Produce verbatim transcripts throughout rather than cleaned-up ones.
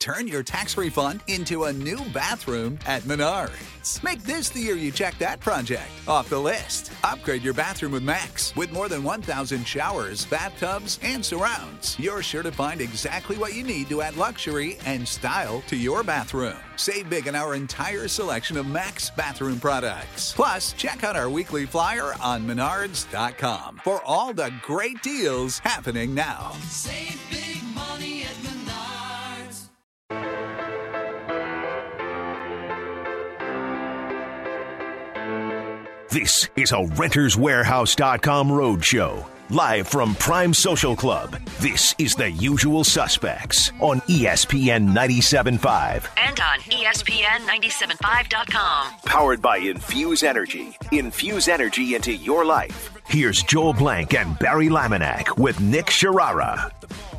Turn your tax refund into a new bathroom at Menards. Make this the year you check that project off the list. Upgrade your bathroom with Max. With more than one thousand showers, bathtubs, and surrounds, you're sure to find exactly what you need to add luxury and style to your bathroom. Save big on our entire selection of Max bathroom products. Plus, check out our weekly flyer on menards dot com for all the great deals happening now. Save big money at Menards. This is a Renters Warehouse dot com roadshow. Live from Prime Social Club, this is The Usual Suspects on E S P N ninety-seven point five. And on E S P N ninety-seven point five dot com. Powered by Infuse Energy. Infuse energy into your life. Here's Joel Blank and Barry Laminack with Nick Sharara.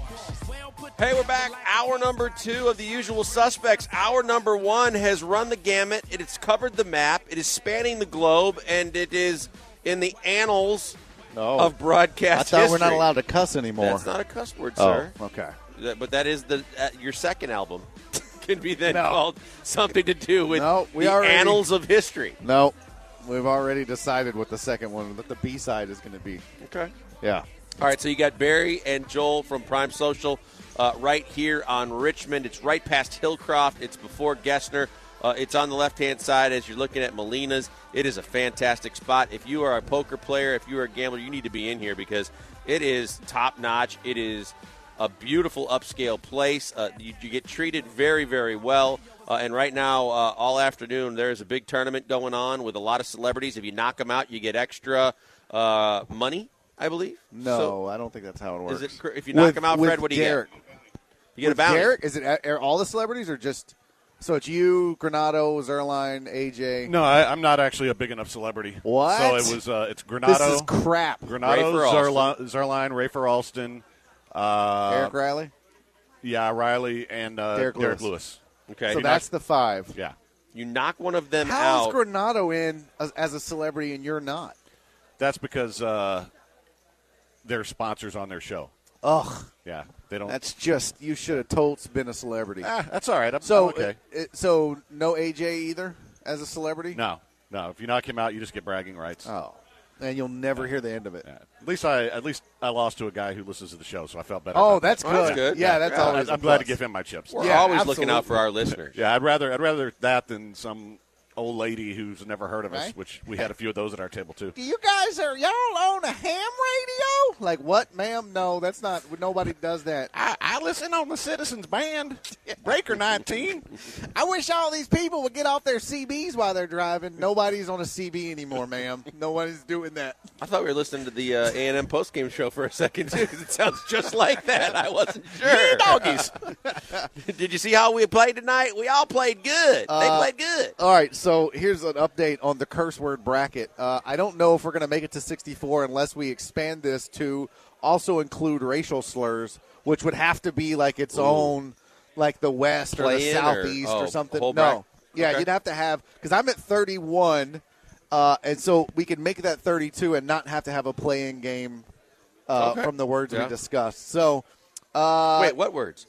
Hey, we're back. Hour number two of The Usual Suspects. Hour number one has run the gamut. It has covered the map. It is spanning the globe, and it is in the annals no. of broadcast I thought history. we're not allowed to cuss anymore. That's not a cuss word, oh, sir. Okay. That, but that is the uh, your second album. Can be then no. called something to do with no, we the already, annals of history. No, we've already decided what the second one, what the B-side is going to be. Okay. Yeah. All right, so you got Barry and Joel from Prime Social uh, right here on Richmond. It's right past Hillcroft. It's before Gessner. Uh, it's on the left-hand side as you're looking at Molina's. It is a fantastic spot. If you are a poker player, if you are a gambler, you need to be in here because it is top-notch. It is a beautiful upscale place. Uh, you, you get treated very, very well. Uh, and right now, uh, all afternoon, there's a big tournament going on with a lot of celebrities. If you knock them out, you get extra uh, money, I believe. No, so, I don't think that's how it works. Is it, if you knock with, them out, with Fred, what do you Derek. get? You get with a bounty. Derek, is it are all the celebrities or just – so it's you, Granado, Zerline, A J? No, I, I'm not actually a big enough celebrity. What? So it was uh, it's Granado. This is crap. Granado, Zerline, Zerline, Rafer Alston. Uh, Eric Riley? Yeah, Riley and uh, Derek, Derek Lewis. Lewis. Okay. So that's the five. Yeah. You knock one of them How's out. Granado in as, as a celebrity and you're not? That's because uh, they're sponsors on their show. Ugh. Yeah, they don't. That's just you should have told been a celebrity. Ah, that's all right. I'm, so I'm okay. It, it, so no A J either as a celebrity. No, no. If you knock him out, you just get bragging rights. Oh, and you'll never hear the end of it. Yeah. At least I at least I lost to a guy who listens to the show, so I felt better. Oh, about that's that. good. Oh, that's good. Yeah, that's Yeah, always. I'm a glad plus. to give him my chips. We're Yeah, always absolutely. looking out for our listeners. Yeah, I'd rather I'd rather that than some old lady who's never heard of us, Okay. which we had a few of those at our table too. Do you guys are y'all on a ham radio? Like what, ma'am? No, that's not. Nobody does that. I, I listen on the Citizens Band, Breaker nineteen. I wish all these people would get off their C Bs while they're driving. Nobody's on a C B anymore, ma'am. Nobody's doing that. I thought we were listening to the uh, A and M postgame show for a second, too, because it sounds just like that. I wasn't sure. Yeah, doggies. Did you see how we played tonight? We all played good. Uh, they played good. All right, so here's an update on the curse word bracket. Uh, I don't know if we're going to make it to sixty-four unless we expand this to also include racial slurs, which would have to be like its Ooh. own, like the West or the Play-in Southeast or, or, oh, something. whole No. bracket? Yeah, Okay. you'd have to have – because I'm at thirty-one, uh, and so we can make that thirty-two and not have to have a play-in game uh, Okay. from the words Yeah. we discussed. So uh, Wait, what words?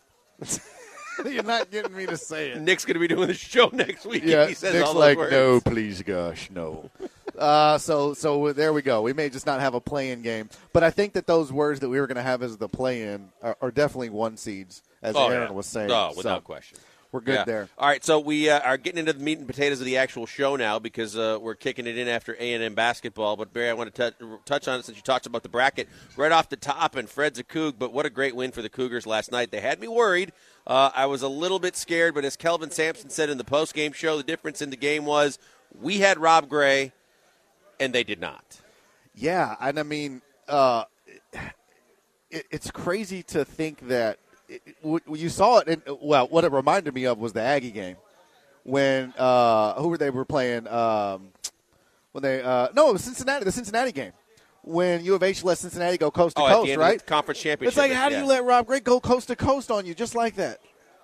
you're not getting me to say it. Nick's going to be doing the show next week. Yeah, he says Nick's all those like, words. no, please, gosh, no. uh, so, so there we go. We may just not have a play-in game, but I think that those words that we were going to have as the play-in are, are definitely one seeds, as Oh, Aaron yeah. was saying. Oh, without so question. We're good Yeah. there. All right, so we uh, are getting into the meat and potatoes of the actual show now because uh, we're kicking it in after A and M basketball. But, Barry, I want to t- touch on it since you talked about the bracket right off the top, and Fred's a Coug, but what a great win for the Cougars last night. They had me worried. Uh, I was a little bit scared, but as Kelvin Sampson said in the postgame show, the difference in the game was we had Rob Gray, and they did not. Yeah, and I mean, uh, it, it's crazy to think that it, it, you saw it. In, well, what it reminded me of was the Aggie game when uh, who were they were playing? Um, when they uh, no, it was Cincinnati. The Cincinnati game when U of H let Cincinnati go coast to oh, coast, at the end right? of the conference championship. It's like, how do yeah. you let Rob Gray go coast to coast on you just like that?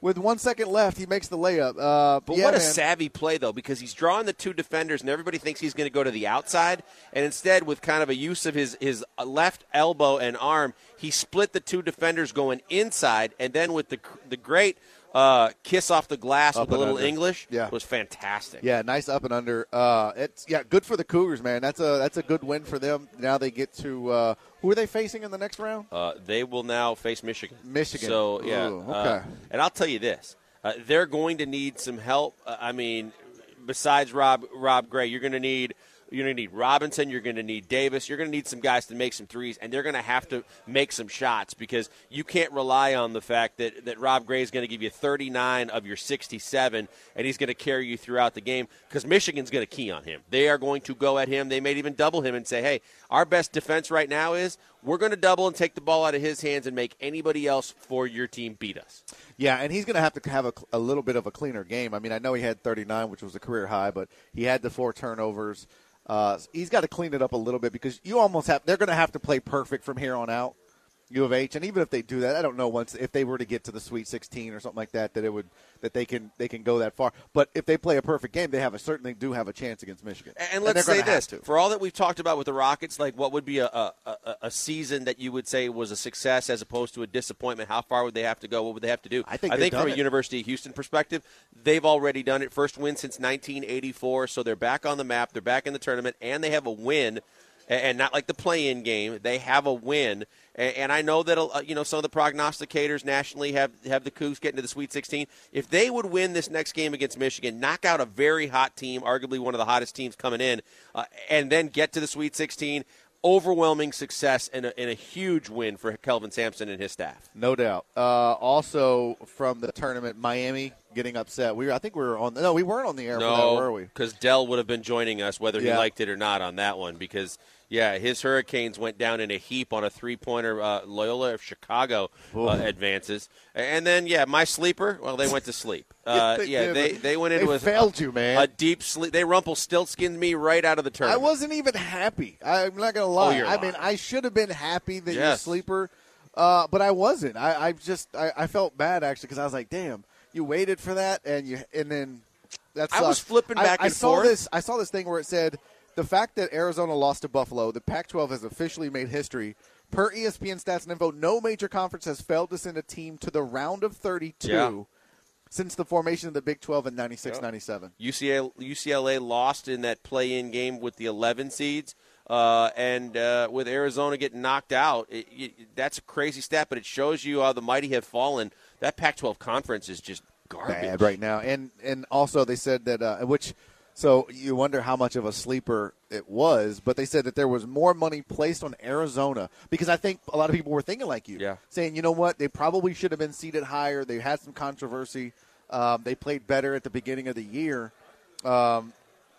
with one second left, he makes the layup. Uh, But yeah, what a man. savvy play, though, because he's drawing the two defenders, and everybody thinks he's going to go to the outside. And instead, with kind of a use of his, his left elbow and arm, he split the two defenders going inside. And then with the the great uh, kiss off the glass Up with a and little under. English Yeah. was fantastic. Yeah, nice up and under. Uh, it's yeah, good for the Cougars, man. That's a that's a good win for them. Now they get to uh, who are they facing in the next round? Uh, they will now face Michigan. Michigan. So, yeah. Ooh, uh, okay. and I'll tell you this. Uh, they're going to need some help. Uh, I mean, besides Rob Rob Gray, you're going to need you're going to need Robinson. You're going to need Davis. You're going to need some guys to make some threes, and they're going to have to make some shots because you can't rely on the fact that, that Rob Gray is going to give you thirty-nine of your sixty-seven, and he's going to carry you throughout the game because Michigan's going to key on him. They are going to go at him. They may even double him and say, hey, our best defense right now is we're going to double and take the ball out of his hands and make anybody else for your team beat us. Yeah, and he's going to have to have a, a little bit of a cleaner game. I mean, I know he had thirty-nine, which was a career high, but he had the four turnovers. Uh, he's got to clean it up a little bit because you almost have – they're going to have to play perfect from here on out, U of H. And even if they do that, I don't know once if they were to get to the Sweet sixteen or something like that, that it would that they can they can go that far. But if they play a perfect game, they have a, certainly do have a chance against Michigan. And let's they're say gonna have this, to. for all that we've talked about with the Rockets, like what would be a, a, a, a season that you would say was a success as opposed to a disappointment? How far would they have to go? What would they have to do? I think I they've think from done a it. University of Houston perspective, they've already done it. First win since nineteen eighty-four, so they're back on the map. They're back in the tournament, and they have a win. And not like the play-in game. They have a win. And I know that uh, you know some of the prognosticators nationally have, have the Cougs getting to the Sweet sixteen. If they would win this next game against Michigan, knock out a very hot team, arguably one of the hottest teams coming in, uh, and then get to the Sweet sixteen, overwhelming success and a, and a huge win for Kelvin Sampson and his staff. No doubt. Uh, also from the tournament, Miami getting upset. We were, I think we were on. No, we weren't on the air for that, were No, we? because Dell would have been joining us whether he Yeah. liked it or not on that one because, yeah, his Hurricanes went down in a heap on a three-pointer. Uh, Loyola of Chicago uh, advances. And then, yeah, my sleeper, well, they went to sleep. Uh, they yeah, did. they, they went They into a, failed you, man. a deep sleep. They Rumpelstiltskined me right out of the I tournament. wasn't even happy. I'm not going to lie. Oh, you're I mean, lying. I should have been happy that you're a Yes. sleeper, uh, but I wasn't. I, I just I, I felt bad actually because I was like, damn, you waited for that and you and then that I was sucked. flipping back I, I and saw forth. this. I saw this thing where it said the fact that Arizona lost to Buffalo, the Pac twelve has officially made history. Per E S P N Stats and Info, no major conference has failed to send a team to the round of thirty-two Yeah. since the formation of the Big twelve in ninety-six ninety-seven. U C L A, U C L A lost in that play-in game with the eleven seeds. Uh, and uh, with Arizona getting knocked out, it, it, that's a crazy stat, but it shows you how the mighty have fallen. That Pac twelve conference is just garbage. Bad right now. And and also they said that uh, which so you wonder how much of a sleeper it was, but they said that there was more money placed on Arizona because I think a lot of people were thinking like you, Yeah. saying you know what, they probably should have been seated higher. They had some controversy. Um, they played better at the beginning of the year. Um,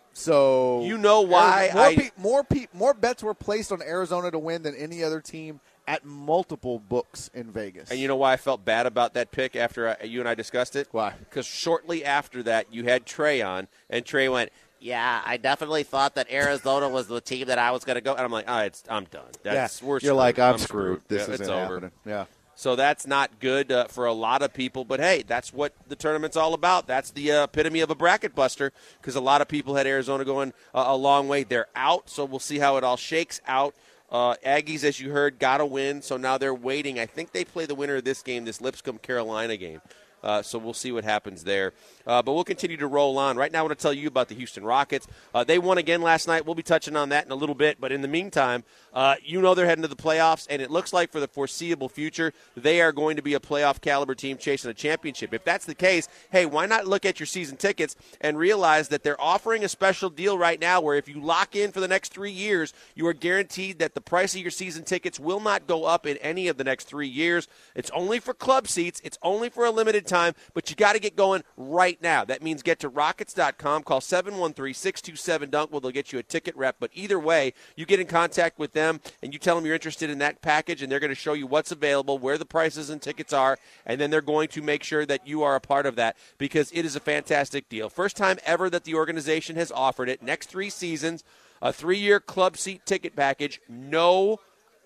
so You know why more I- pe- more pe- more bets were placed on Arizona to win than any other team at multiple books in Vegas. And you know why I felt bad about that pick after I, you and I discussed it? Why? Because shortly after that, you had Trey on, and Trey went, yeah, I definitely thought that Arizona was the team that I was going to go. And I'm like, all right, it's, I'm done. That's, yeah, we're you're screwed. like I'm, I'm screwed. This Yeah, isn't it's over. happening. Yeah. So that's not good uh, for a lot of people. But, hey, that's what the tournament's all about. That's the uh, epitome of a bracket buster because a lot of people had Arizona going uh, a long way. They're out, so we'll see how it all shakes out. Uh, Aggies, as you heard, got a win, so now they're waiting. I think they play the winner of this game, this Lipscomb-Carolina game. Uh, so we'll see what happens there. Uh, but we'll continue to roll on. Right now I want to tell you about the Houston Rockets. Uh, they won again last night. We'll be touching on that in a little bit. But in the meantime, uh, you know they're heading to the playoffs, and it looks like for the foreseeable future they are going to be a playoff-caliber team chasing a championship. If that's the case, hey, why not look at your season tickets and realize that they're offering a special deal right now where if you lock in for the next three years, you are guaranteed that the price of your season tickets will not go up in any of the next three years. It's only for club seats. It's only for a limited time, but you got to get going right now. That means get to rockets dot com, call seven one three, six two seven, D U N K. Well, they'll get you a ticket rep. But either way, you get in contact with them and you tell them you're interested in that package, and they're going to show you what's available, where the prices and tickets are, and then they're going to make sure that you are a part of that because it is a fantastic deal. First time ever that the organization has offered it. Next three seasons, a three-year club seat ticket package, no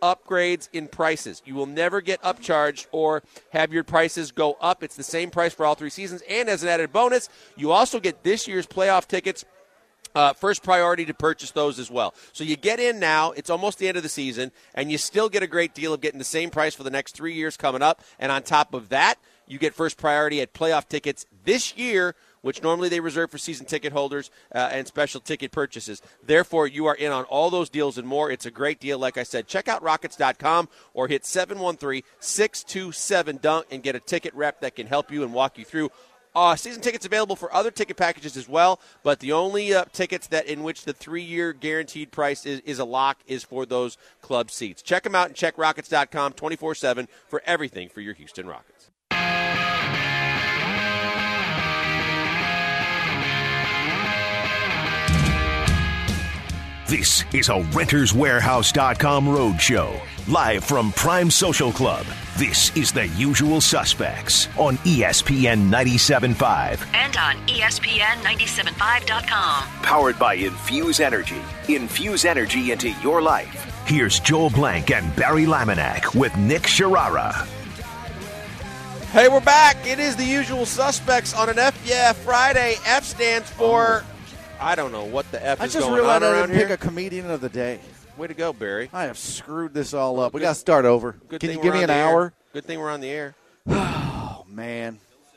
upgrades in prices. You will never get upcharged or have your prices go up. It's the same price for all three seasons. And as an added bonus, you also get this year's playoff tickets. Uh, first priority to purchase those as well. So you get in now, it's almost the end of the season, and you still get a great deal of getting the same price for the next three years coming up. And on top of that, you get first priority at playoff tickets this year, which normally they reserve for season ticket holders uh, and special ticket purchases. Therefore, you are in on all those deals and more. It's a great deal. Like I said, check out rockets dot com or hit seven one three, six two seven, D U N K and get a ticket rep that can help you and walk you through. Uh, season tickets available for other ticket packages as well, but the only uh, tickets that in which the three-year guaranteed price is, is a lock is for those club seats. Check them out and check rockets dot com twenty-four seven for everything for your Houston Rockets. This is a Renters Warehouse dot com roadshow. Live from Prime Social Club, this is The Usual Suspects on E S P N ninety-seven point five. And on E S P N ninety-seven point five dot com. Powered by Infuse Energy. Infuse energy into your life. Here's Joel Blank and Barry Laminack with Nick Sharara. Hey, we're back. It is The Usual Suspects on an F Yeah Friday. F stands for, I don't know what the F I is just going realized on I around didn't here. pick a comedian of the day. Way to go, Barry. I have screwed this all up. We Good- got to start over. Good Can thing you give we're me on an the air. hour? Good thing we're on the air. Oh, man.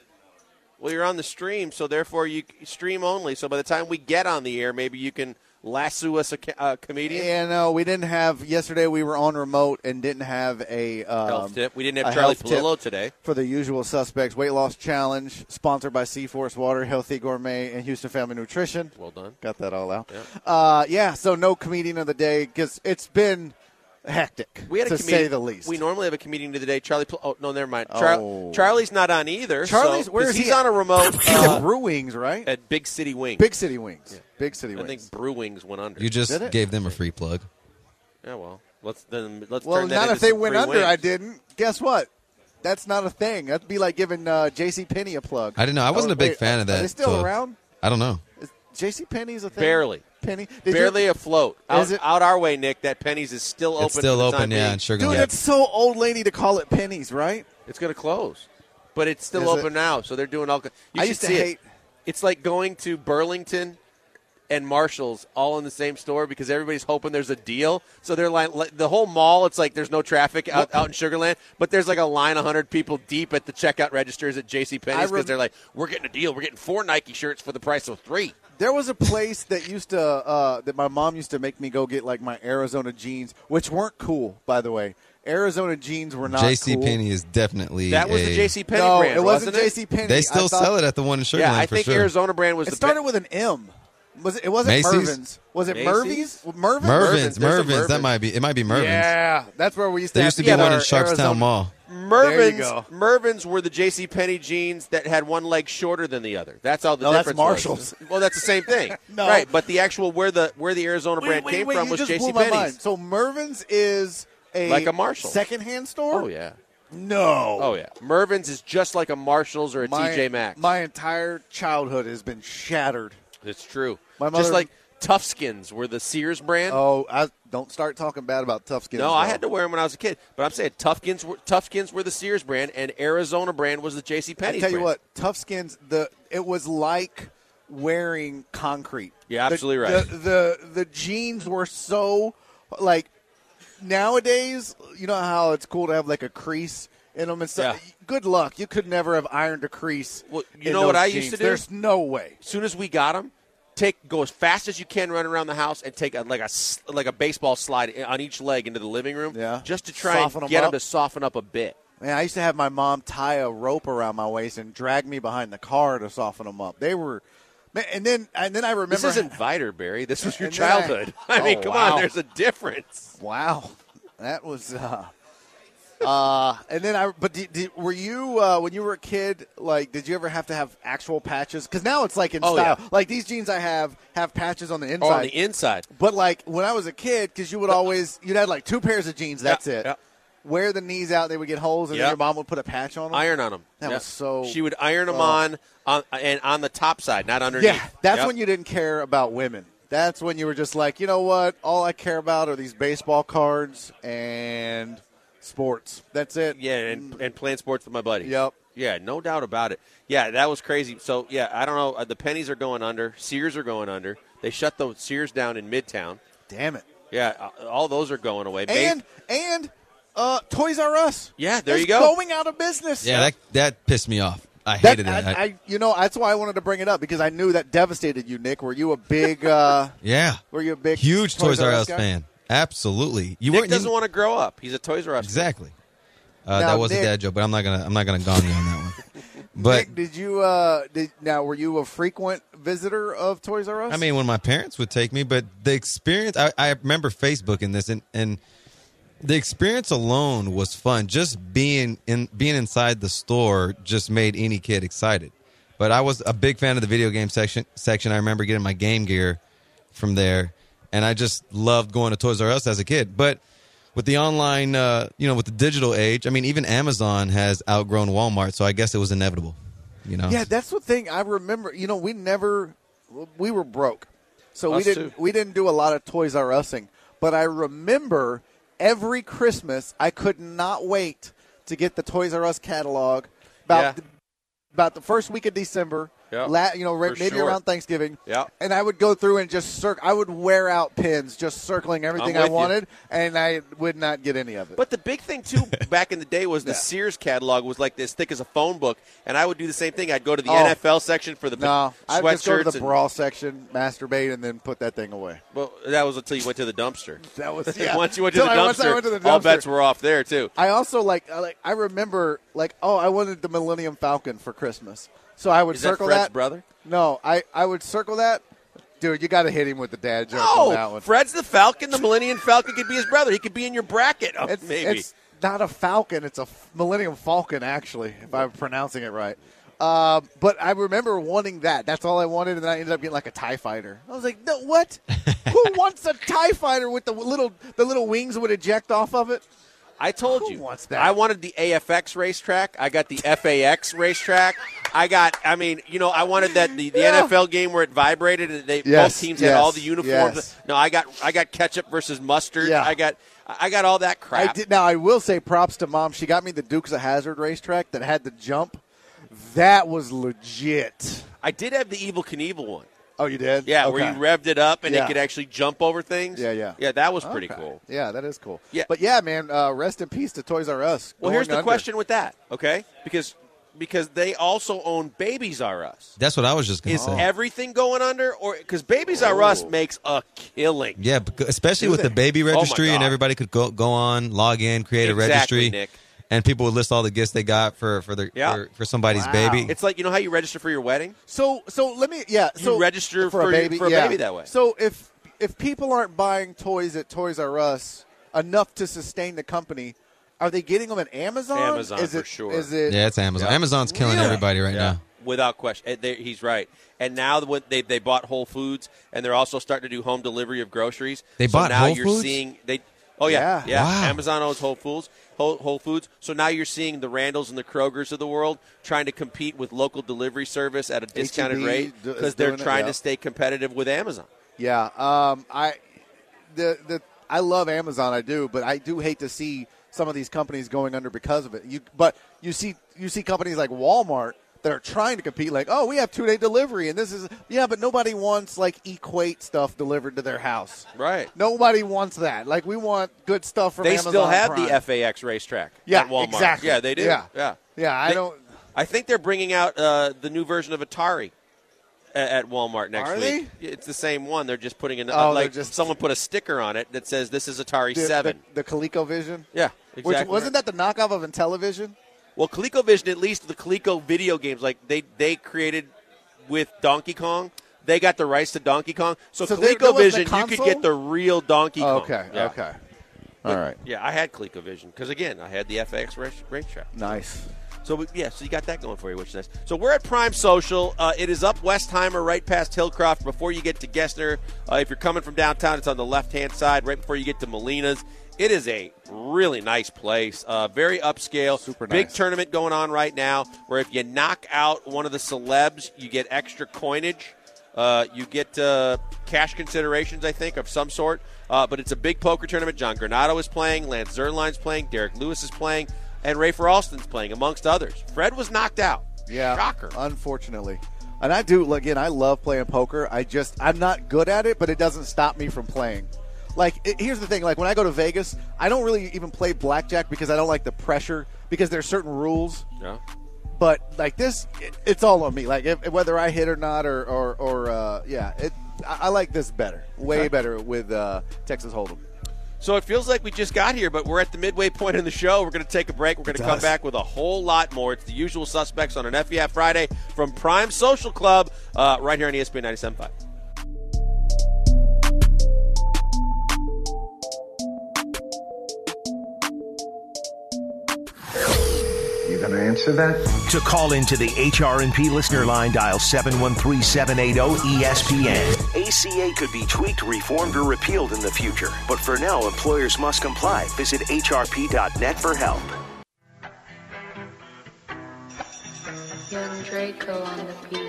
Well, you're on the stream, so therefore you stream only. So by the time we get on the air, maybe you can lasso us a co- uh, comedian. Yeah, no, we didn't have – yesterday we were on remote and didn't have a um, Health tip. We didn't have a Charlie health tip Palillo today. for The Usual Suspects Weight Loss Challenge, sponsored by Seaforce Water, Healthy Gourmet, and Houston Family Nutrition. Well done. Got that all out. Yeah. Uh, yeah, so no comedian of the day because it's been hectic, We had a to comedian, say the least. We normally have a comedian of the day. Charlie. Pl- oh no, never mind. Char- Oh. Charlie's not on either. Charlie's- so, where 'cause is he's he on a remote He's at uh, Brew Wings, right? at Big City Wings. Big City Wings. Big City I Wings. think Brew Wings went under. You just Did it? gave them a free plug. yeah, well, let's then let's well, turn that not into if they some went free under. wings. I didn't. Guess what? That's not a thing. That'd be like giving uh, J C Penney a plug. I didn't know. I wasn't Oh, a big wait, fan of that. Are they still till- around? I don't know. J C Penney's a thing. Barely. Penny. Did Barely you, afloat. Out, Is it- out our way, Nick. That Penny's is still open. It's still for the open, time yeah, being. in Sugar dude, Land. it's so old lady to call it Pennies, right? It's going to close, but it's still Is open it? now. So they're doing all. You I should used to see it. hate- It's like going to Burlington and Marshalls all in the same store because everybody's hoping there's a deal. So they're like, like the whole mall. It's like there's no traffic out, out in Sugar Land, but there's like a line of hundred people deep at the checkout registers at JCPenney's I because rem- they're like, we're getting a deal. We're getting four Nike shirts for the price of three. There was a place that used to uh, that my mom used to make me go get like my Arizona jeans, which weren't cool, by the way. Arizona jeans were not J C cool. Penney is definitely That was a, the JCPenney No, brand, it wasn't it? J C Penney. They still sell it at the one in Sugar Yeah, Land I for think sure. Arizona brand was It the started be- with an M. Was it? It wasn't Macy's? Mervin's. Was it Macy's? Mervy's? Mervin's. Mervin's, Mervin's, there's a Mervin's. Mervin's. That might be. It might be Mervin's. Yeah, that's where we used to. There have used to be get one our in Sharpstown Arizona- Mall. There you Mervin's, go. Mervin's were the JCPenney jeans that had one leg shorter than the other. That's all the No, that's difference Marshall's. was. Well, that's the same thing. No. Right, but the actual where the where the Arizona Wait, brand wait, came wait, from you was just blew my mind. JCPenney's. So Mervin's is a Like a Marshall. secondhand store. Oh, yeah. No. Oh, yeah. Mervin's is just like a Marshall's or a my, T J Maxx. My entire childhood has been shattered. It's true. My just mother- like Tough Skins were the Sears brand. Oh, I don't start talking bad about Tough Skins. no, I though. had to wear them when I was a kid. But I'm saying Tough Skins were, Tough Skins were the Sears brand, and Arizona brand was the JCPenney's I tell you brand. what, Tough Skins. The it was like wearing concrete. You're absolutely the, right. The, the the jeans were so like nowadays. You know how it's cool to have like a crease in them and stuff. Yeah. Good luck. You could never have ironed a crease. Well, you in know what those I used jeans. to do? There's no way. As soon as we got them, take go as fast as you can, run around the house, and take a, like a s- like a baseball slide on each leg into the living room, Yeah. just to try Soften 'em and get them up. to soften up a bit. Man, I used to have my mom tie a rope around my waist and drag me behind the car to soften them up. They were, man, and then and then I remember. This isn't Viter, Barry. This was your And then I- childhood. I, mean, Oh, come wow. on. There's a difference. Wow, that was. Uh, uh, and then I, but did, did, were you uh, when you were a kid? Like, did you ever have to have actual patches? Because now it's like in Oh, style. yeah. Like these jeans I have have patches on the inside. Oh, on the inside. But like when I was a kid, because you would always you'd have like two pairs of jeans. That's Yeah, it. yeah. Wear the knees out, they would get holes, and Yeah. then your mom would put a patch on them. Iron on them. That was so- She would iron them Oh. on, on and on the top side, not underneath. Yeah, that's Yep. when you didn't care about women. That's when you were just like, you know what? All I care about are these baseball cards and sports. That's it. Yeah, and, and playing sports with my buddies. Yep. Yeah, no doubt about it. Yeah, that was crazy. So, yeah, I don't know. Uh, the pennies are going under. Sears are going under. They shut the Sears down in Midtown. Damn it. Yeah, uh, all those are going away. And, and uh, Toys R Us. Yeah, there is you go. Going out of business. Yeah, that that pissed me off. I That- hated it. I, I, you know, that's why I wanted to bring it up because I knew that devastated you, Nick. Were you a big? Uh, yeah, were you a big huge Toys R Us guy? fan? Absolutely. You Nick weren't doesn't you, want to grow up. He's a Toys R Us. exactly. Uh, Now, that was Nick- a dad joke, but I'm not gonna I'm not gonna gong you on that one. But Nick, did you? Uh, did now were you a frequent visitor of Toys R Us? I mean, when my parents would take me, but the experience, I, I remember Facebooking this, and, and the experience alone was fun. Just being in being inside the store just made any kid excited. But I was a big fan of the video game section. Section. I remember getting my Game Gear from there, and I just loved going to Toys R Us as a kid. But with the online, uh, you know, with the digital age, I mean, even Amazon has outgrown Walmart, so I guess it was inevitable. You know. Yeah, that's the thing. I remember. You know, we never, we were broke, so we Us didn't. too. We didn't do a lot of Toys R Using. But I remember every Christmas, I could not wait to get the Toys R Us catalog. About Yeah. the, about the first week of December. Yeah, La- you know, right, for maybe sure. around Thanksgiving. Yeah. And I would go through and just circle. I would wear out pins, just circling everything I'm I with you. wanted, and I would not get any of it. But the big thing, too, back in the day was the Yeah. Sears catalog was like as thick as a phone book, and I would do the same thing. I'd go to the Oh. N F L section for the no, I'd sweatshirts. just go to the and- brawl section, masturbate, and then put that thing away. Well, that was until you went to the dumpster. That was yeah. Once you went to the Till I- once I dumpster, went to the all dumpster. bets were off there, too. I also like, I like I remember like oh I wanted the Millennium Falcon for Christmas, so I would Is that circle Fred's that. brother? No, I, I would circle that. Dude, you got to hit him with the dad joke on that No, one. Fred's the Falcon. The Millennium Falcon could be his brother. He could be in your bracket. Oh, It's, maybe. it's not a Falcon. It's a f- Millennium Falcon, actually, if I'm pronouncing it right. Um, but I remember wanting that. That's all I wanted, and then I ended up getting like a TIE Fighter. I was like, no, what? Who wants a TIE Fighter with the little the little wings would eject off of it? I told Who you. wants that? I wanted the A F X racetrack. I got the F A X racetrack. I got, I mean, you know, I wanted that the, the Yeah. N F L game where it vibrated and they Yes, both teams yes, had all the uniforms. yes. No, I got I got ketchup versus mustard. Yeah. I got I got all that crap. I did. Now I will say props to Mom. She got me the Dukes of Hazzard racetrack that had the jump. That was legit. I did have the Evil Knievel one. Oh, you did? Yeah, Okay. where you revved it up and Yeah. it could actually jump over things. Yeah, yeah. Yeah, that was pretty Okay. cool. Yeah, that is cool. Yeah. But yeah, man, uh, rest in peace to Toys R Us. Well, Going here's the under. question with that, okay? Because because they also own Babies R Us. That's what I was just gonna Is say. everything going under, or because Babies R Us Oh. makes a killing? Yeah, becau- especially Do with they? the baby Oh, my registry, and God. everybody could go go on, log in, create a Exactly, registry, Nick. and people would list all the gifts they got for for their Yeah. for, for somebody's Wow. baby. It's like, you know how you register for your wedding? So, so let me. Yeah. You So register for, for a your- baby. for a yeah. baby that way. So if if people aren't buying toys at Toys R Us enough to sustain the company, are they getting them at Amazon? Amazon, is for it, sure. Is it? yeah, it's Amazon. Yeah. Amazon's killing Really? everybody right now. Without question. And they- He's right. And now the- they they bought Whole Foods, and they're also starting to do home delivery of groceries. They so bought now Whole you're Foods? seeing they. Oh yeah, Yeah. yeah. Wow. Amazon owns Whole Foods. Whole, Whole Foods. So now you're seeing the Randalls and the Krogers of the world trying to compete with local delivery service at a discounted H E B rate do- is because they're doing it, trying yeah. to stay competitive with Amazon. Yeah. Um. I. The the I love Amazon. I do, but I do hate to see some of these companies going under because of it. You but you see you see companies like Walmart that are trying to compete. Like, oh, we have two day delivery, and this is yeah, but nobody wants like Equate stuff delivered to their house. Right. Nobody wants that. Like, we want good stuff from They Amazon still have Prime. the F A X racetrack Yeah, at Walmart. exactly. Yeah, they do. Yeah. yeah. Yeah, I They- don't. I think they're bringing out uh, the new version of Atari at, at Walmart next Are week. It's the same one. They're just putting an Oh, like they're just- someone put a sticker on it that says this is Atari The, Seven. the, the ColecoVision. Yeah, Which exactly. wasn't that the knockoff of Intellivision? Well, ColecoVision, at least the Coleco video games, like they they created with Donkey Kong. They got the rights to Donkey Kong, so, So they- that was the ColecoVision, you could console? get the real Donkey Kong. Okay. Yeah. Okay. But, All right. Yeah, I had ColecoVision because again, I had the F X race, racetrack. Nice. So we- yeah, so you got that going for you, which is nice. So we're at Prime Social. Uh, it is up Westheimer, right past Hillcroft, before you get to Gessner. Uh, if you're coming from downtown, it's on the left-hand side, right before you get to Molina's. It is a really nice place, uh, very upscale. Super Big nice. tournament going on right now, where if you knock out one of the celebs, you get extra coinage. Uh, you get uh, cash considerations, I think, of some sort. Uh, but it's a big poker tournament. John Granado is playing. Lance Zerline's playing. Derek Lewis is playing. And Rafer Alston's playing, amongst others. Fred was knocked out. Yeah, Shocker. Unfortunately. And I do, again, I love playing poker. I just, I'm not good at it, but it doesn't stop me from playing. Like, it, here's the thing. Like, when I go to Vegas, I don't really even play blackjack because I don't like the pressure because there's certain rules. Yeah. But, like, this, it, it's all on me. Like, if, whether I hit or not or, or, or uh, yeah, it, I, I like this better. Way Okay. better with uh, Texas Hold'em. So it feels like we just got here, but we're at the midway point in the show. We're going to take a break. We're going to come back with a whole lot more. It's the usual suspects on an F E F Friday from Prime Social Club uh, right here on E S P N ninety-seven point five. You gonna answer that? To call into the H R and P listener line, dial seven one three, seven eight zero, E S P N. A C A could be tweaked, reformed, or repealed in the future. But for now, employers must comply. Visit H R P dot net for help. Young Draco on the beat.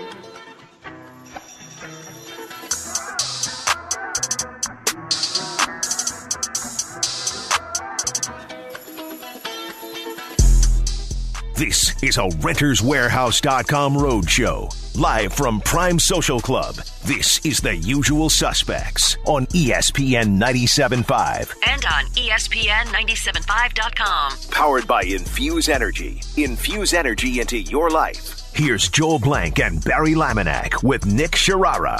This is a Renters Warehouse dot com roadshow. Live from Prime Social Club, this is The Usual Suspects on E S P N ninety-seven point five. And on E S P N ninety-seven point five dot com. Powered by Infuse Energy. Infuse energy into your life. Here's Joel Blank and Barry Laminack with Nick Sharara.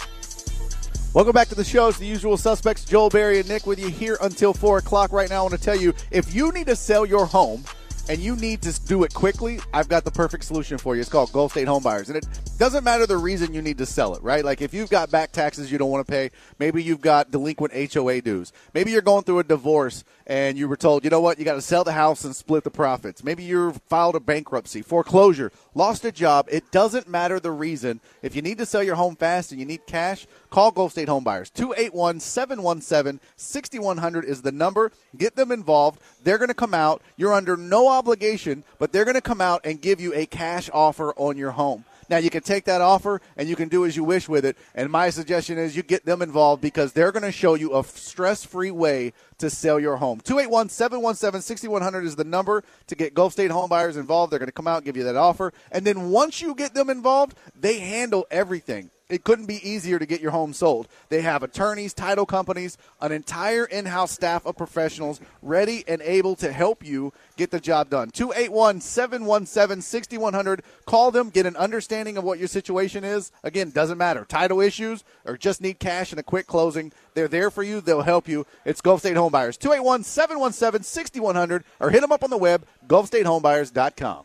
Welcome back to the show. It's The Usual Suspects. Joel, Barry, and Nick with you here until four o'clock. Right now, I want to tell you, if you need to sell your home, and you need to do it quickly, I've got the perfect solution for you. It's called Gulf State Home Buyers. And it doesn't matter the reason you need to sell it, right? Like if you've got back taxes you don't want to pay, maybe you've got delinquent H O A dues. Maybe you're going through a divorce and you were told, you know what, you got to sell the house and split the profits. Maybe you filed a bankruptcy, foreclosure, lost a job. It doesn't matter the reason. If you need to sell your home fast and you need cash, call Gulf State Home Buyers. two eight one, seven one seven, six one zero zero is the number. Get them involved. They're going to come out. You're under no obligation, but they're going to come out and give you a cash offer on your home. Now, you can take that offer and you can do as you wish with it. And my suggestion is you get them involved because they're going to show you a stress-free way to sell your home. two eight one, seven one seven, six one zero zero is the number to get Gulf State Home Buyers involved. They're going to come out and give you that offer. And then once you get them involved, they handle everything. It couldn't be easier to get your home sold. They have attorneys, title companies, an entire in-house staff of professionals ready and able to help you get the job done. two eight one, seven one seven, six one zero zero. Call them, get an understanding of what your situation is. Again, doesn't matter. Title issues or just need cash and a quick closing. They're there for you. They'll help you. It's Gulf State Home Buyers. two eight one, seven one seven, six one zero zero or hit them up on the web, Gulf State Home Buyers dot com.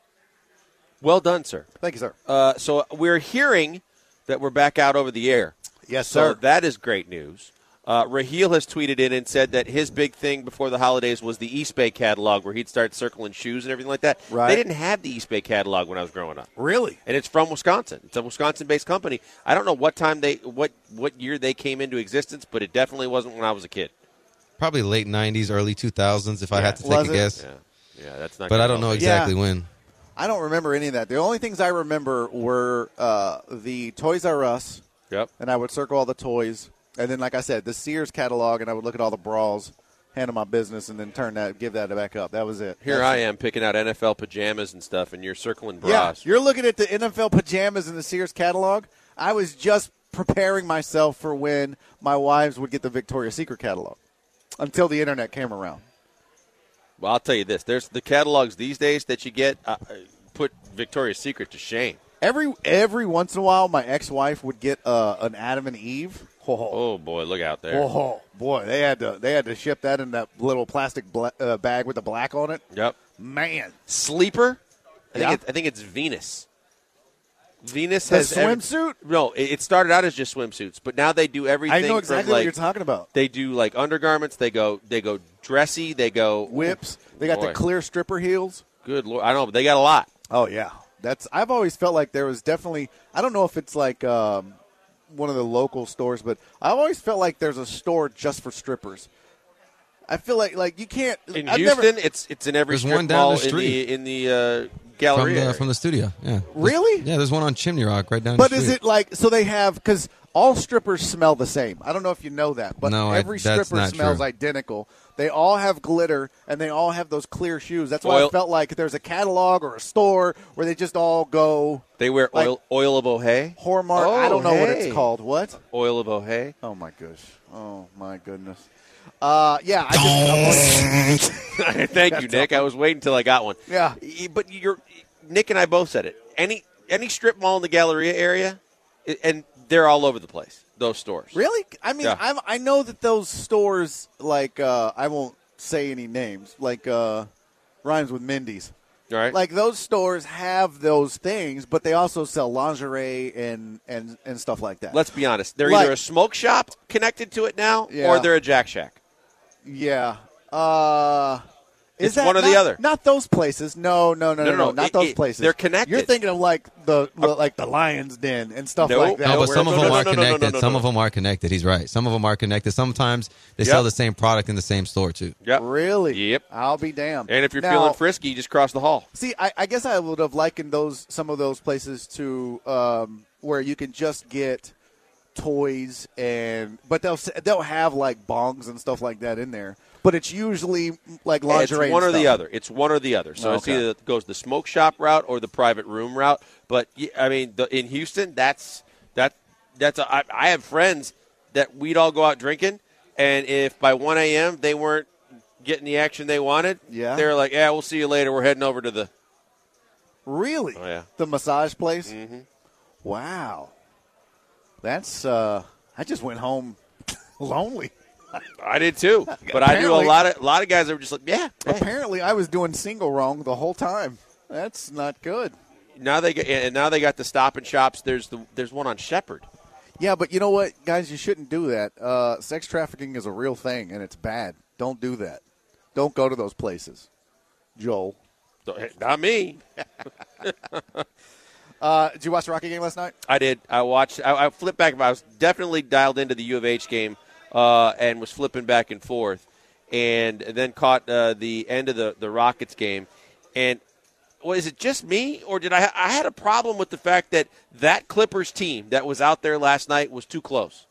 Well done, sir. Thank you, sir. Uh, so we're hearing that we're back out over the air. Yes, so sir. that is great news. Uh, Raheel has tweeted in and said that his big thing before the holidays was the East Bay catalog where he'd start circling shoes and everything like that. Right. They didn't have the East Bay catalog when I was growing up. Really? And it's from Wisconsin. It's a Wisconsin-based company. I don't know what time they, what what year they came into existence, but it definitely wasn't when I was a kid. Probably late nineties, early two thousands, if I had to take Was a it? guess. Yeah, yeah, that's not. But gonna I don't know help. exactly Yeah. when. I don't remember any of that. The only things I remember were uh, the Toys R Us, Yep. and I would circle all the toys. And then, like I said, the Sears catalog, and I would look at all the bras, handle my business, and then turn that, give that back up. That was it. Here That's I it. am picking out N F L pajamas and stuff, and you're circling Yeah, bras. you're looking at the N F L pajamas in the Sears catalog. I was just preparing myself for when my wives would get the Victoria's Secret catalog until the internet came around. Well, I'll tell you this: there's the catalogs these days that you get uh, put Victoria's Secret to shame. Every every once in a while, my ex-wife would get uh, an Adam and Eve. Oh, Oh boy, look out there! oh, boy, they had to they had to ship that in that little plastic bla- uh, bag with the black on it. Yep. Man, Sleeper. I think Yeah. it's, I think it's Venus. Venus the has every- swimsuit. no, it it started out as just swimsuits, but now they do everything. I know exactly from what like, you're talking about. They do like undergarments. They go they go dressy. They go Whips. They got Boy. the clear stripper heels. Good Lord, I don't know, but they got a lot. Oh yeah, that's. I've always felt like there was definitely. I don't know if it's like um, one of the local stores, but I've always felt like there's a store just for strippers. I feel like like you can't In I've Houston, never, it's it's in every There's strip one down mall the street. in the in the uh, Galleria. from area. the, from the studio. Yeah. Really? Yeah, there's one on Chimney Rock right down But the street. is it like, so they have, because all strippers smell the same. I don't know if you know that, but No, I- every that's stripper not smells true. identical. They all have glitter, and they all have those clear shoes. That's why Oil- I felt like there's a catalog or a store where they just all go They wear like- oil oil of Ohay. Hormark. Oh, I don't know what hey. it's called. What? Oil of Ohay. Oh, my gosh. Oh, my goodness. Uh, yeah. I just, Thank you, Nick. I was waiting until I got one. Yeah. Y- But you're Nick and I both said it. Any any strip mall in the Galleria area, i- and they're all over the place. Those stores. Really? I mean, Yeah. I'm, I know that those stores, like, uh, I won't say any names, like uh, rhymes with Mindy's. All right. Like, those stores have those things, but they also sell lingerie and, and, and stuff like that. Let's be honest. They're Like- either a smoke shop connected to it now, Yeah. or they're a Jack Shack. Yeah. Uh, is It's that one or the not- other. Not those places. No, no, no, no, No, no, no, no. not It- those it- places. they're connected. You're thinking of like the like the Lion's Den and stuff No, like that. No, but where- some of no, them no, are no, no, no, connected. no, no, Some no. of them are connected. He's right. Some of them are connected. Sometimes they Yep. sell the same product in the same store too. Yep. Really? Yep. I'll be damned. And if you're Now- feeling frisky, you just cross the hall. See, I, I guess I would have likened those some of those places to um, where you can just get toys and but they'll s- they'll have like bongs and stuff like that in there. But it's usually like lingerie. It's one and or the stuff. other. It's one or the other. So it's Okay. either it goes the smoke shop route or the private room route. But y- I mean, the, in Houston, that's that that's a, I, I have friends that we'd all go out drinking, and if by one a.m. they weren't getting the action they wanted, Yeah. they were like, "Yeah, we'll see you later. We're heading over to the." Really? Oh, yeah. The massage place? Mm-hmm. Wow. That's uh I just went home lonely. I did too, but I knew a Apparently- lot of a lot of guys that were just like, "Yeah." hey. Apparently I was doing single wrong the whole time. That's not good. Now they get, and now they got the Stop and Shops. There's the there's one on Shepherd. Yeah, but you know what, guys, you shouldn't do that. Uh, sex trafficking is a real thing and it's bad. Don't do that. Don't go to those places. Joel. So, hey, not me. Uh, did you watch the Rocky game last night? I did. I watched. I, I flipped back. I was definitely dialed into the U of H game uh, and was flipping back and forth, and then caught uh, the end of the, the Rockets game. And was it just me, or did I? I had a problem with the fact that that Clippers team that was out there last night was too close.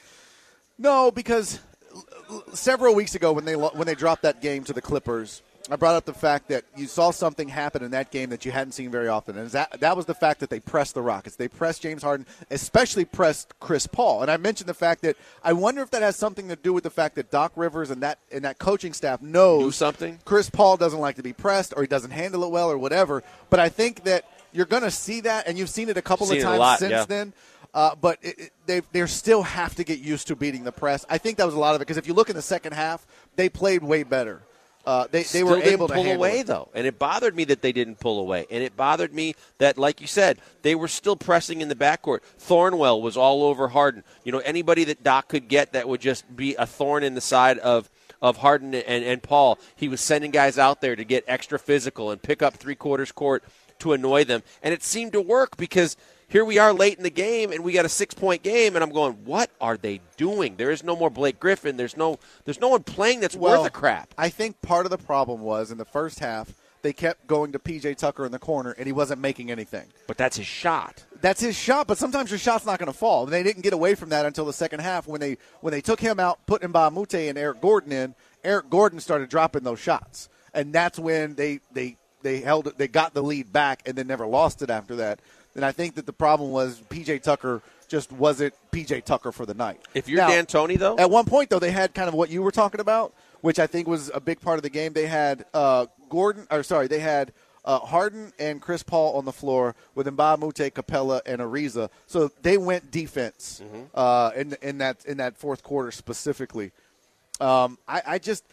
No, because l- l- several weeks ago when they lo- when they dropped that game to the Clippers, I brought up the fact that you saw something happen in that game that you hadn't seen very often, and that that was the fact that they pressed the Rockets. They pressed James Harden, especially pressed Chris Paul. And I mentioned the fact that I wonder if that has something to do with the fact that Doc Rivers and that and that coaching staff knows Do something? Chris Paul doesn't like to be pressed, or he doesn't handle it well, or whatever. But I think that you're going to see that, and you've seen it a couple Seen of it a times lot, since yeah. then. Uh, but it, it, they they still have to get used to beating the press. I think that was a lot of it because if you look in the second half, they played way better. Uh, they they Still were didn't able to pull handle away it. though, and it bothered me that they didn't pull away, and it bothered me that, like you said, they were still pressing in the backcourt. Thornwell was all over Harden. You know, anybody that Doc could get that would just be a thorn in the side of of Harden and, and Paul. He was sending guys out there to get extra physical and pick up three quarters court to annoy them, and it seemed to work because here we are late in the game, and we got a six-point game, and I'm going, what are they doing? There is no more Blake Griffin. There's no there's no one playing that's Well, worth a crap. I think part of the problem was in the first half they kept going to P J Tucker in the corner, and he wasn't making anything. But that's his shot. That's his shot, but sometimes your shot's not going to fall. And they didn't get away from that until the second half when they when they took him out, put Mbamute and Eric Gordon in. Eric Gordon started dropping those shots, and that's when they they they held it, they got the lead back, and then never lost it after that. And I think that the problem was P J Tucker just wasn't P J Tucker for the night. If you're Now, D'Antoni, though, at one point though they had kind of what you were talking about, which I think was a big part of the game. They had uh, Gordon, or sorry, they had uh, Harden and Chris Paul on the floor with Mbamute, Capella, and Ariza. So they went defense Mm-hmm. uh, in in that in that fourth quarter specifically. Um, I, I just,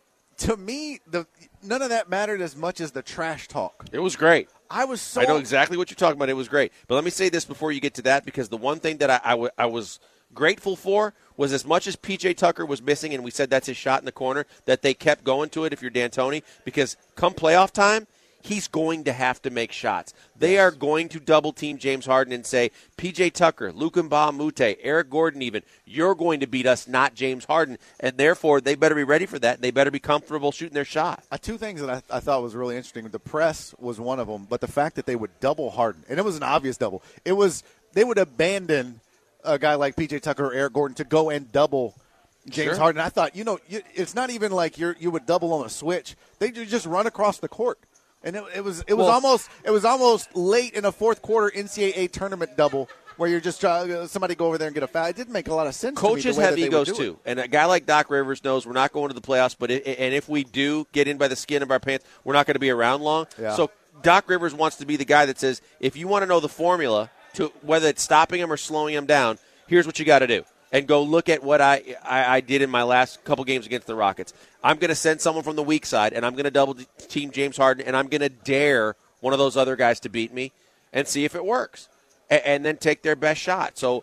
to me, the none of that mattered as much as the trash talk. it was great. I was so I know exactly what you're talking about. It was great. But let me say this before you get to that, because the one thing that I, I, w- I was grateful for was as much as P J Tucker was missing, and we said that's his shot in the corner, that they kept going to it if you're D'Antoni, because come playoff time, he's going to have to make shots. They yes. are going to double-team James Harden and say, P J Tucker, Luke Mbah-a-Moute, Eric Gordon even, you're going to beat us, not James Harden. And therefore, they better be ready for that. They better be comfortable shooting their shot. Uh, two things that I, I thought was really interesting. The press was one of them, but the fact that they would double Harden, and it was an obvious double. It was they would abandon a guy like P J Tucker or Eric Gordon to go and double James sure. Harden. I thought, you know, you, it's not even like you you would double on a switch. They just run across the court, and it, it was it was well, almost it was almost late in a fourth quarter N C double A tournament double where you're just trying somebody go over there and get a foul. It didn't make a lot of sense. Coaches to me, the way have that egos they would do too, it. and a guy like Doc Rivers knows we're not going to the playoffs. But it, and if we do get in by the skin of our pants, we're not going to be around long. Yeah. So Doc Rivers wants to be the guy that says, if you want to know the formula to whether it's stopping him or slowing him down, here's what you got to do. And go look at what I, I, I did in my last couple games against the Rockets. I'm going to send someone from the weak side, and I'm going to double-team James Harden, and I'm going to dare one of those other guys to beat me and see if it works, and, and then take their best shot. So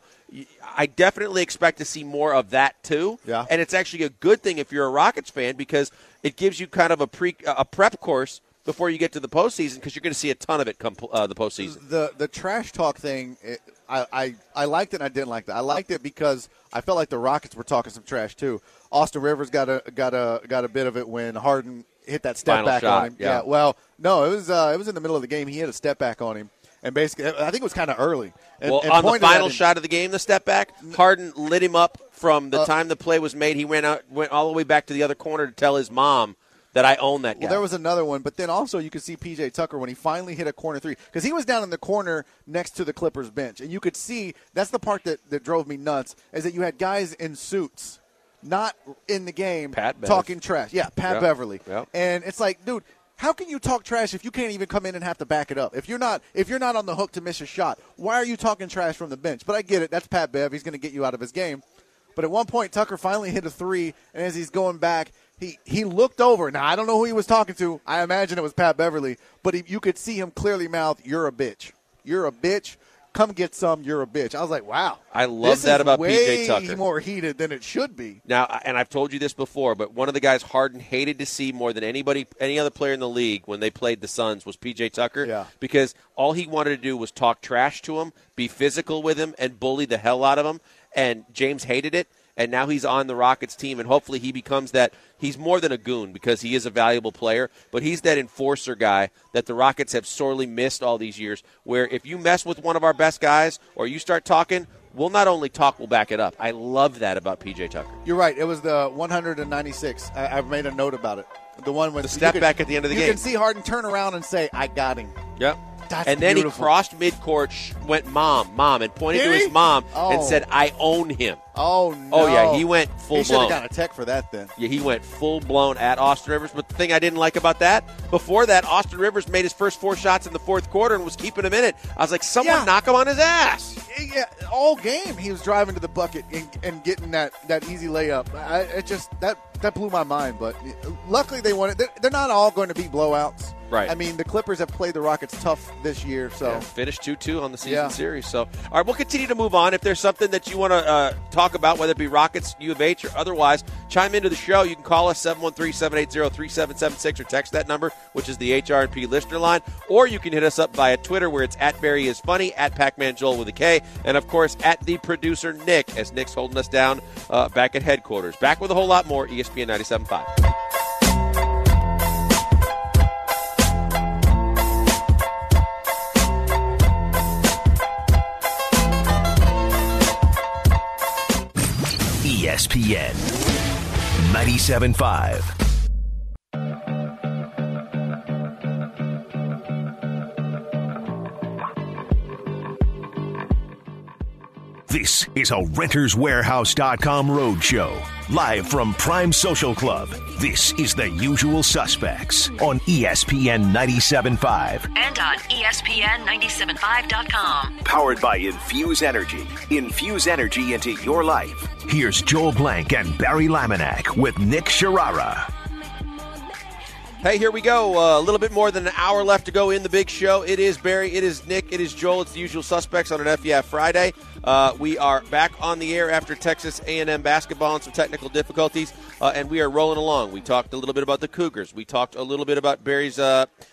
I definitely expect to see more of that too. Yeah. And it's actually a good thing if you're a Rockets fan because it gives you kind of a pre a prep course before you get to the postseason because you're going to see a ton of it come uh, the postseason. The the trash talk thing, it, I, I, I liked it and I didn't like it. I liked it because I felt like the Rockets were talking some trash too. Austin Rivers got a got a got a bit of it when Harden hit that step Final back shot, on him. Yeah. yeah. Well, no, it was uh, it was in the middle of the game. He hit a step back on him, and basically, I think it was kind of early. And, well, and on the pointed final at him. shot of the game, the step back, Harden lit him up from the Uh, time the play was made. He ran out, went all the way back to the other corner to tell his mom that I own that guy. Well, there was another one, but then also you could see P J Tucker when he finally hit a corner three because he was down in the corner next to the Clippers bench, and you could see that's the part that, that drove me nuts is that you had guys in suits, not in the game, Pat Bev. talking trash. Yeah, Pat Yep. Beverly, Yep. and it's like, dude. How can you talk trash if you can't even come in and have to back it up? If you're not, if you're not on the hook to miss a shot, why are you talking trash from the bench? But I get it. That's Pat Bev. He's going to get you out of his game. But at one point, Tucker finally hit a three, and as he's going back, he, he looked over. Now, I don't know who he was talking to. I imagine it was Pat Beverly. But he, you could see him clearly mouth, "You're a bitch. You're a bitch. Come get some. You're a bitch." I was like, wow. I love this that is about way P J Tucker. more heated than it should be. Now, and I've told you this before, but one of the guys Harden hated to see more than anybody, any other player in the league when they played the Suns was P J Tucker. Yeah. Because all he wanted to do was talk trash to him, be physical with him, and bully the hell out of him. And James hated it. And now he's on the Rockets team, and hopefully he becomes that. He's more than a goon because he is a valuable player, but he's that enforcer guy that the Rockets have sorely missed all these years, where if you mess with one of our best guys or you start talking, we'll not only talk, we'll back it up. I love that about P J Tucker. You're right. It was the one ninety-six. I, I've made a note about it. The one with The step you could- back at the end of the you game. You can see Harden turn around and say, "I got him." Yep. That's and then beautiful. he crossed midcourt, sh- went mom, mom, and pointed Did to he? his mom Oh. and said, "I own him." Oh, no. Oh, yeah, he went full He should have blown. got a tech for that then. Yeah, he went full blown at Austin Rivers. But the thing I didn't like about that, before that, Austin Rivers made his first four shots in the fourth quarter and was keeping him in it. I was like, someone Yeah. knock him on his ass. Yeah, all game he was driving to the bucket and, and getting that, that easy layup. I, it just that that blew my mind. But luckily they won it. They're, they're not all going to be blowouts. Right. I mean, the Clippers have played the Rockets tough this year. So Yeah, finished two two on the season Yeah. series. So, all right, we'll continue to move on. If there's something that you want to uh, talk about, whether it be Rockets, U of H, or otherwise, chime into the show. You can call us seven one three, seven eight zero, three seven seven six or text that number, which is the H R and P listener line. Or you can hit us up via Twitter, where it's at Barry is Funny, at Pac-Man Joel with a K, and, of course, at the producer Nick, as Nick's holding us down uh, back at headquarters. Back with a whole lot more, E S P N ninety-seven point five. E S P N ninety-seven point five. This is a Renters Warehouse dot com roadshow. Live from Prime Social Club, this is The Usual Suspects on E S P N ninety-seven point five. And on E S P N ninety-seven point five dot com. Powered by Infuse Energy. Infuse energy into your life. Here's Joel Blank and Barry Laminack with Nick Sharara. Hey, here we go. Uh, a little bit more than an hour left to go in the big show. It is Barry, it is Nick, it is Joel. It's The Usual Suspects on an F Y F Friday. Uh, we are back on the air after Texas A and M basketball and some technical difficulties, uh, and we are rolling along. We talked a little bit about the Cougars. We talked a little bit about Barry's uh,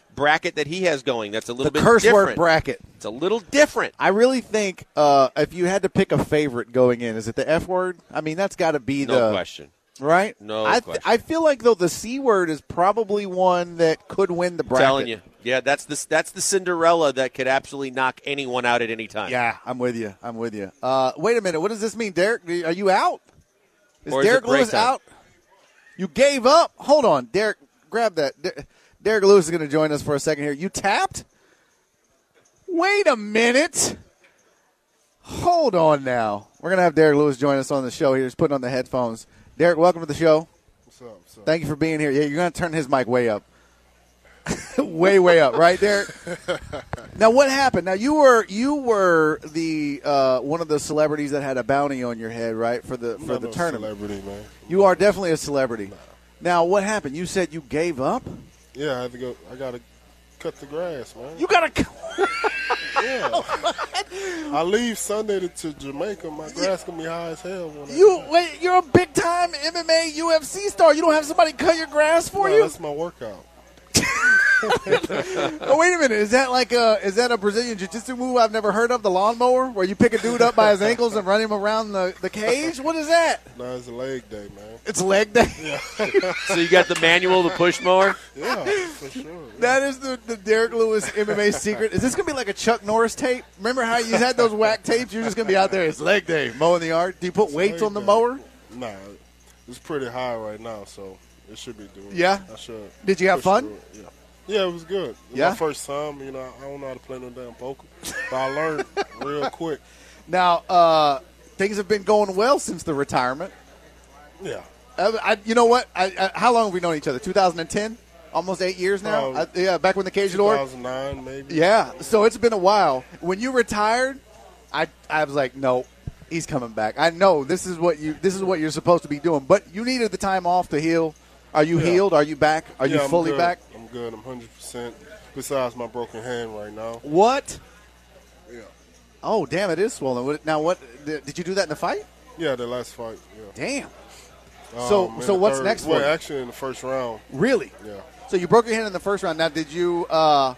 bracket that he has going. That's a little The bit curse different. word bracket. It's a little different. I really think uh, if you had to pick a favorite going in, is it the F word? I mean, that's got to be No the question. right. No I th- question. I feel like though the C word is probably one that could win the bracket. Telling you, yeah, that's the that's the Cinderella that could absolutely knock anyone out at any time. Yeah, I'm with you. I'm with you. Uh, wait a minute. What does this mean, Derek? Are you out? Is Or is it Derek break Lewis time? out? You gave up? Hold on, Derek. Grab that. Der- Derek Lewis is going to join us for a second here. You tapped? Wait a minute. Hold on now. We're going to have Derek Lewis join us on the show here. He's putting on the headphones. Derek, welcome to the show. What's up? What's up? Thank you for being here. Yeah, you're going to turn his mic way up. way, way up, right, Derek? Now, what happened? Now, you were you were the uh, one of the celebrities that had a bounty on your head, right, for the I'm for not the no tournament. Celebrity, man. You are definitely a celebrity. Now, what happened? You said you gave up? Yeah, I had to go. I got to cut the grass, man. You got to. Yeah. I leave Sunday to, to Jamaica. My grass gonna be high as hell. When I You get back. wait. You're a big time M M A U F C star. You don't have somebody cut your grass for No, you? That's my workout. Oh, wait a minute. Is that like a is that a Brazilian jiu-jitsu move I've never heard of? The lawnmower, where you pick a dude up by his ankles and run him around the, the cage? What is that? No, it's a leg day, man. It's leg day. Yeah. So you got the manual, the push mower. Yeah, for sure. Yeah. That is the, the Derek Lewis M M A secret. Is this going to be like a Chuck Norris tape? Remember how you had those whack tapes? You're just going to be out there. It's leg day, mowing the yard. Do you put weights leg on the day. mower? Nah, it's pretty high right now, so it should be doing. Yeah? I should. Did you have push fun? through it, Yeah. Yeah, it was good. It was Yeah? my first time. You know, I don't know how to play no damn poker, but I learned real quick. Now, uh, things have been going well since the retirement. Yeah. Uh, I, you know what? I, I, how long have we known each other? two thousand ten? Almost eight years now? Um, I, yeah, back when the cage door. two thousand nine, maybe. Yeah, so it's been a while. When you retired, I I was like, no, he's coming back. I know this is what you this is what you're supposed to be doing, but you needed the time off to heal. Are you Yeah. healed? Are you back? Are Yeah, you I'm fully good. back? I'm good. I'm one hundred percent. Besides my broken hand right now. What? Yeah. Oh, damn, it is swollen. What- Now, what did did you do that in the fight? Yeah, the last fight. Yeah. Damn. So- Um, in so the what's third- next for Well, you? actually, in the first round. Really? Yeah. So you broke your hand in the first round. Now, did you? Uh,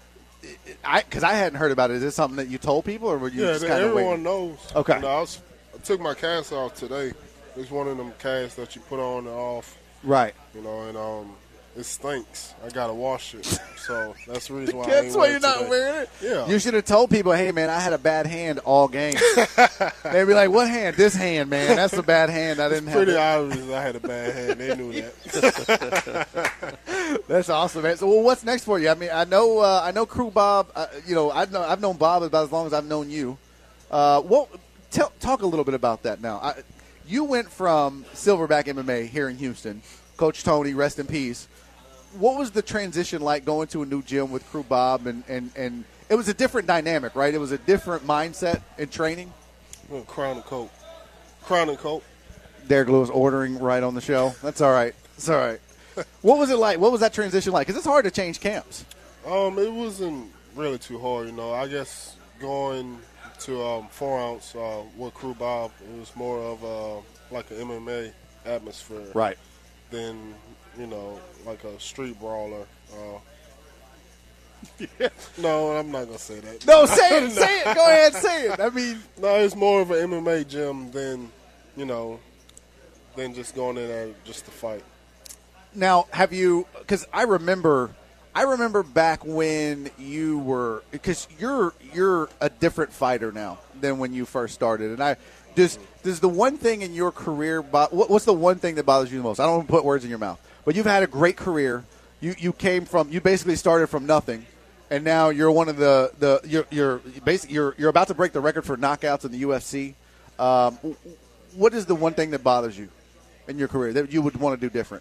I because I hadn't heard about it. Is this something that you told people, or were you Yeah, just that kind of everyone waiting? knows. Okay. You know, I, was, I took my cast off today. It's one of them casts that you put on and off. Right. You know, and um, it stinks. I gotta wash it, so that's the reason why. I That's ain't why wear you're it not today. wearing it. Yeah. You should have told people, "Hey, man, I had a bad hand all game." They'd be like, "What hand? This hand, man. That's a bad hand. I didn't have." Pretty it." obvious I had a bad hand. They knew that. That's awesome, man. So, well, what's next for you? I mean, I know, uh, I know, Crew Bob. Uh, you know, I know, I've known Bob about as long as I've known you. Uh, well, tell, talk a little bit about that now. I, you went from Silverback M M A here in Houston, Coach Tony, rest in peace. What was the transition like going to a new gym with Crew Bob, and, and, and it was a different dynamic, right? It was a different mindset in training. Well, Crown and Coat. Crown and Coat. Derek Lewis ordering right on the show. That's all right. It's all right. What was it like? What was that transition like? Because it's hard to change camps. Um, it wasn't really too hard, you know. I guess going to um, four ounce uh, with Crew Bob, it was more of uh, like an M M A atmosphere, Right. Than you know, like a street brawler. Uh, No, I'm not gonna say that. No, say it. Say it. Go ahead, say it. I mean, no, it's more of an M M A gym than you know, than just going in there just to fight. now have you? Because I remember, I remember back when you were. Because you're you're a different fighter now than when you first started. And I does does the one thing in your career? bo- what- What's the one thing that bothers you the most? I don't want to put words in your mouth, but you've had a great career. You you came from you basically started from nothing. And now you're one of the, the you're you're basically you're you're about to break the record for knockouts in the U F C. Um, what is the one thing that bothers you in your career that you would want to do different?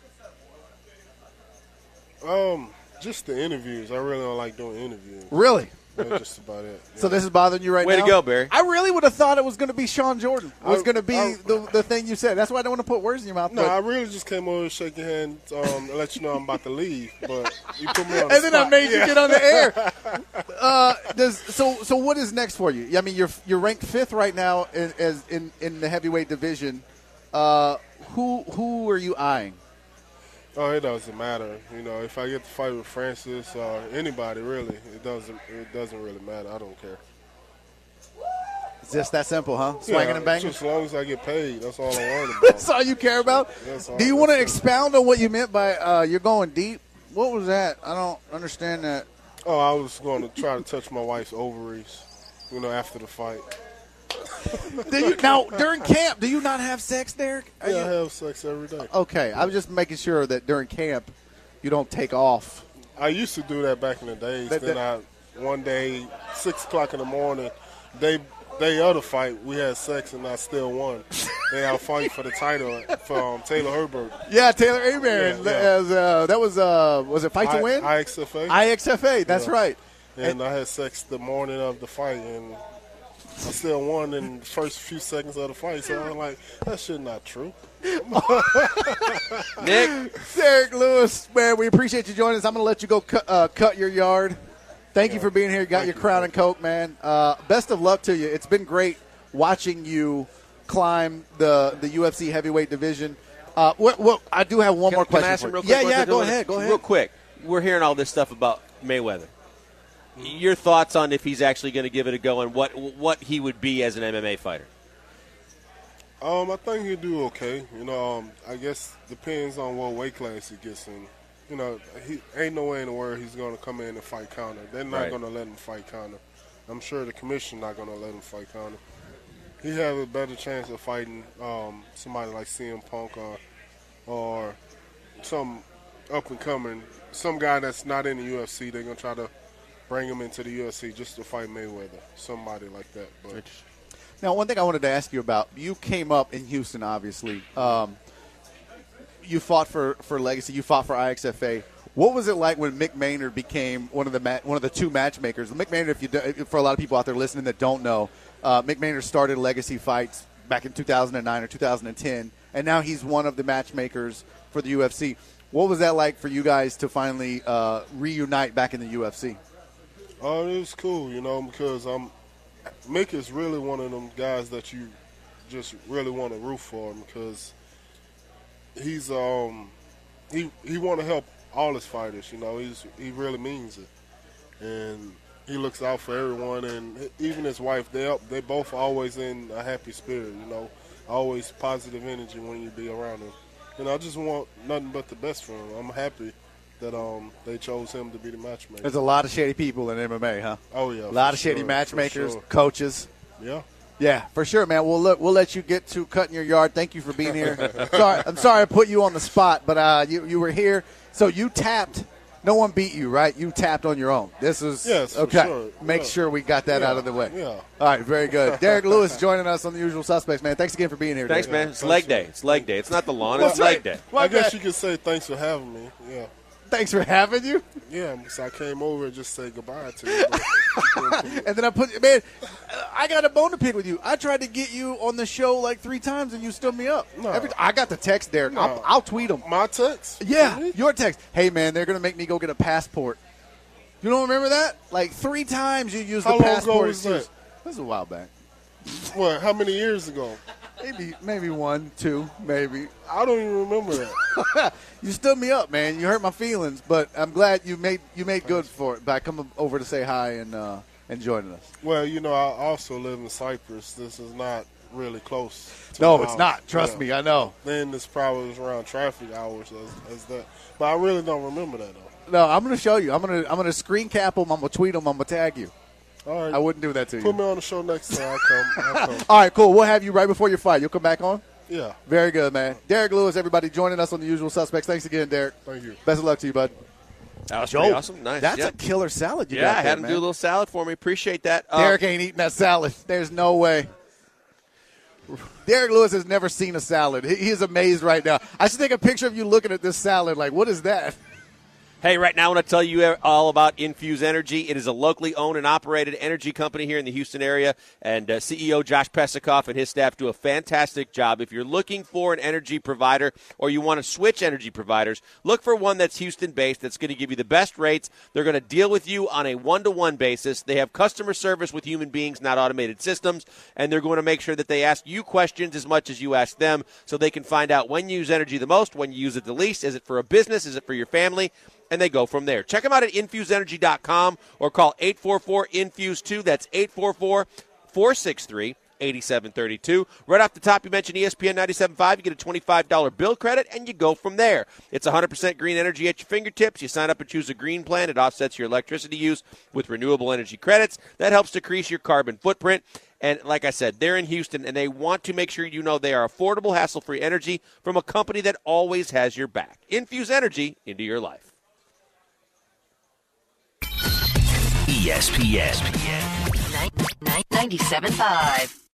Um, just the interviews. I really don't like doing interviews. Really? That's just about it. So this is bothering you right Way now? to go, Barry. I really would have thought it was going to be Sean Jordan. It was I- going to be I- the, the thing you said. That's why I don't want to put words in your mouth. No, but- I really just came over to shake your hand um, to let you know I'm about to leave. But you put me on the and then I spot. made you Yeah. get on the air. Uh, does, so, so what is next for you? I mean, you're you're ranked fifth right now in, as in, in the heavyweight division. Uh, who who are you eyeing? Oh, it doesn't matter. You know, if I get to fight with Francis or anybody, really, it doesn't. It doesn't really matter. I don't care. It's just that simple, huh? Swinging yeah, and banging? Just as long as I get paid, that's all I'm worried about. That's all you care about? That's all, Do you want to that's expound on what you meant by uh, you're going deep? What was that? I don't understand that. Oh, I was going to try to touch my wife's ovaries, you know, after the fight. Do you, now, during camp, do you not have sex, Derek? Are Yeah, you- I have sex every day. Okay, I was just making sure that during camp you don't take off. I used to do that back in the days. That- then that- I, one day, six o'clock in the morning, they day of the fight, we had sex and I still won. And I fight for the title from Taylor Herbert. Yeah, Taylor Abearn. Yeah, yeah. As, uh, that was, uh, was it Fight I, to Win? I X F A. I X F A, that's Yeah. right. And I had sex the morning of the fight, and I still won in the first few seconds of the fight. So I'm like, that shit not true. Nick. Derek Lewis, man, we appreciate you joining us. I'm going to let you go cut, uh, cut your yard. Thank you for being here. You got your crown and coke, man. Uh, best of luck to you. It's been great watching you climb the, the U F C heavyweight division. Uh, what, what, I do have one Can, more can question I ask for him you. real quick? Yeah, yeah, Real go quick? ahead, go ahead. Real quick. We're hearing all this stuff about Mayweather. Your thoughts on if he's actually going to give it a go and what what he would be as an M M A fighter? Um, I think he'll do okay. You know, um, I guess depends on what weight class he gets in. You know, he ain't no way in the world he's going to come in and fight counter. They're not Right. going to let him fight counter. I'm sure the commission not going to let him fight counter. He have a better chance of fighting um, somebody like C M Punk or or some up and coming, some guy that's not in the U F C. They're going to try to bring him into the U F C just to fight Mayweather, somebody like that. But Now, one thing I wanted to ask you about, you came up in Houston, obviously. Um, you fought for, for Legacy. You fought for I X F A. What was it like when Mick Maynard became one of the ma- one of the two matchmakers? Mick Maynard, if you do, if- for a lot of people out there listening that don't know, uh, Mick Maynard started Legacy Fights back in two thousand nine or two thousand ten, and now he's one of the matchmakers for the U F C. What was that like for you guys to finally uh, reunite back in the U F C? Oh, it was cool, you know, because um, Mick is really one of them guys that you just really want to root for him because he's um he he want to help all his fighters, you know. He's he really means it, and he looks out for everyone, and even his wife. They up, they both always in a happy spirit, you know, always positive energy when you be around him. And I just want nothing but the best for him. I'm happy that um they chose him to be the matchmaker. There's a lot of shady people in M M A, huh? Oh yeah, a lot for of shady sure, matchmakers, for sure. coaches. Yeah. Yeah, for sure, man. We'll look. We'll let you get to cutting your yard. Thank you for being here. sorry, I'm sorry I put you on the spot, but uh, you you were here. So you tapped. No one beat you, right? You tapped on your own. This is Yes, for okay. sure. Make Yeah. sure we got that Yeah, out of the way. yeah. All right, very good. Derek Lewis joining us on The Usual Suspects, man. Thanks again for being here. Thanks, Derek. man. It's leg day. It's leg day. It's not the lawn. Well, It's leg day. Well, I guess that- you could say thanks for having me. Yeah. Thanks for having you. Yeah, because I came over and just say goodbye to you. but- And then I put, man, I got a bone to pick with you. I tried to get you on the show like three times, and you stood me up. No. Every, I got the text, Derek. No. I'll, I'll tweet them. My text? Yeah, Really? your text. Hey, man, they're going to make me go get a passport. You don't remember that? Like three times you used How the long ago passport. was excuse. that? This is a while back. What, how many years ago? Maybe, maybe one, two, maybe. I don't even remember that. You stood me up, man. You hurt my feelings, but I'm glad you made you made good for it by coming over to say hi and uh, and joining us. Well, you know, I also live in Cyprus. This is not really close. To No, my it's house. not. Trust Yeah. me, I know. Then this probably was around traffic hours as, as that. But I really don't remember that, though. No, I'm going to show you. I'm going to I'm going to screen cap them. I'm going to tweet them. I'm going to tag you. All right. I wouldn't do that to you. Put me on the show next time. I'll come. I'll come. All right, cool. We'll have you right before your fight. You'll come back on? Yeah. Very good, man. Derek Lewis, everybody joining us on The Usual Suspects. Thanks again, Derek. Thank you. Best of luck to you, bud. That was Joe, pretty awesome. Nice. That's yeah. a killer salad you yeah, got I there, had him man. do a little salad for me. Appreciate that. Uh, Derek ain't eating that salad. There's no way. Derek Lewis has never seen a salad. He, he is amazed right now. I should take a picture of you looking at this salad like, what is that? Hey, right now I want to tell you all about Infuse Energy. It is a locally owned and operated energy company here in the Houston area, and uh, C E O Josh Pesikoff and his staff do a fantastic job. If you're looking for an energy provider or you want to switch energy providers, look for one that's Houston-based that's going to give you the best rates. They're going to deal with you on a one-to-one basis. They have customer service with human beings, not automated systems, and they're going to make sure that they ask you questions as much as you ask them so they can find out when you use energy the most, when you use it the least. Is it for a business? Is it for your family? And they go from there. Check them out at infuse energy dot com or call eight four four infuse two. That's eight four four, four six three, eight seven three two. Right off the top, you mentioned E S P N ninety-seven point five. You get a twenty-five dollars bill credit, and you go from there. It's one hundred percent green energy at your fingertips. You sign up and choose a green plan. It offsets your electricity use with renewable energy credits. That helps decrease your carbon footprint. And like I said, they're in Houston, and they want to make sure you know they are affordable, hassle-free energy from a company that always has your back. Infuse energy into your life. E S P N ninety-seven point five.